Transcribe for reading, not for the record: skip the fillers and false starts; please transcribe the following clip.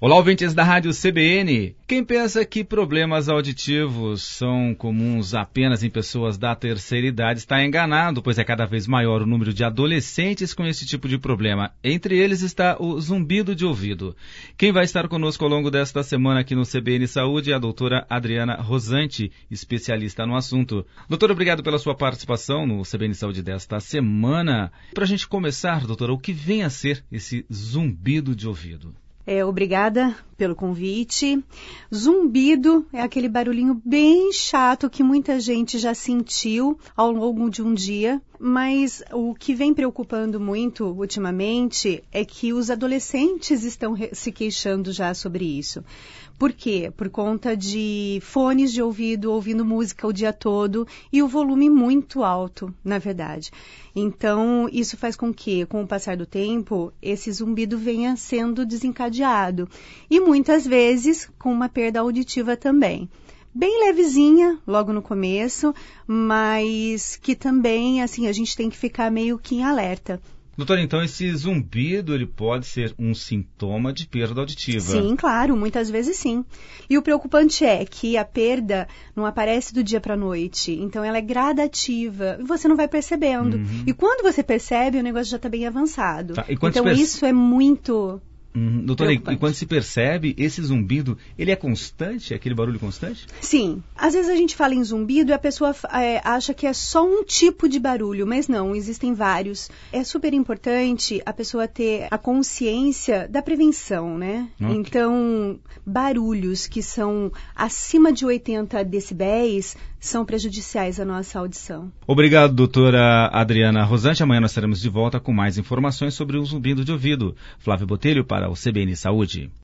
Olá, ouvintes da Rádio CBN. Quem pensa que problemas auditivos são comuns apenas em pessoas da terceira idade está enganado, pois é cada vez maior o número de adolescentes com esse tipo de problema. Entre eles está o zumbido de ouvido. Quem vai estar conosco ao longo desta semana aqui no CBN Saúde é a doutora Adriana Rosante, especialista no assunto. Doutora, obrigado pela sua participação no CBN Saúde desta semana. Para a gente começar, doutora, o que vem a ser esse zumbido de ouvido? Obrigada pelo convite. Zumbido é aquele barulhinho bem chato que muita gente já sentiu ao longo de um dia, mas o que vem preocupando muito ultimamente é que os adolescentes estão se queixando já sobre isso. Por quê? Por conta de fones de ouvido, ouvindo música o dia todo e o volume muito alto, na verdade. Então, isso faz com que, com o passar do tempo, esse zumbido venha sendo desencadeado. E muitas vezes com uma perda auditiva também. Bem levezinha, logo no começo, mas que também, assim, a gente tem que ficar meio que em alerta. Doutora, então esse zumbido ele pode ser um sintoma de perda auditiva? Sim, claro, muitas vezes sim. E o preocupante é que a perda não aparece do dia para a noite, então ela é gradativa e você não vai percebendo. E quando você percebe, o negócio já está bem avançado. Tá, então isso é muito... Doutora, e quando se percebe, esse zumbido, ele é constante? É aquele barulho constante? Sim. Às vezes a gente fala em zumbido e a pessoa acha que é só um tipo de barulho, mas não, existem vários. É super importante a pessoa ter a consciência da prevenção, né? Okay. Então, barulhos que são acima de 80 decibéis são prejudiciais à nossa audição. Obrigado, doutora Adriana Rosante. Amanhã nós estaremos de volta com mais informações sobre o zumbido de ouvido. Flávio Botelho para o CBN Saúde.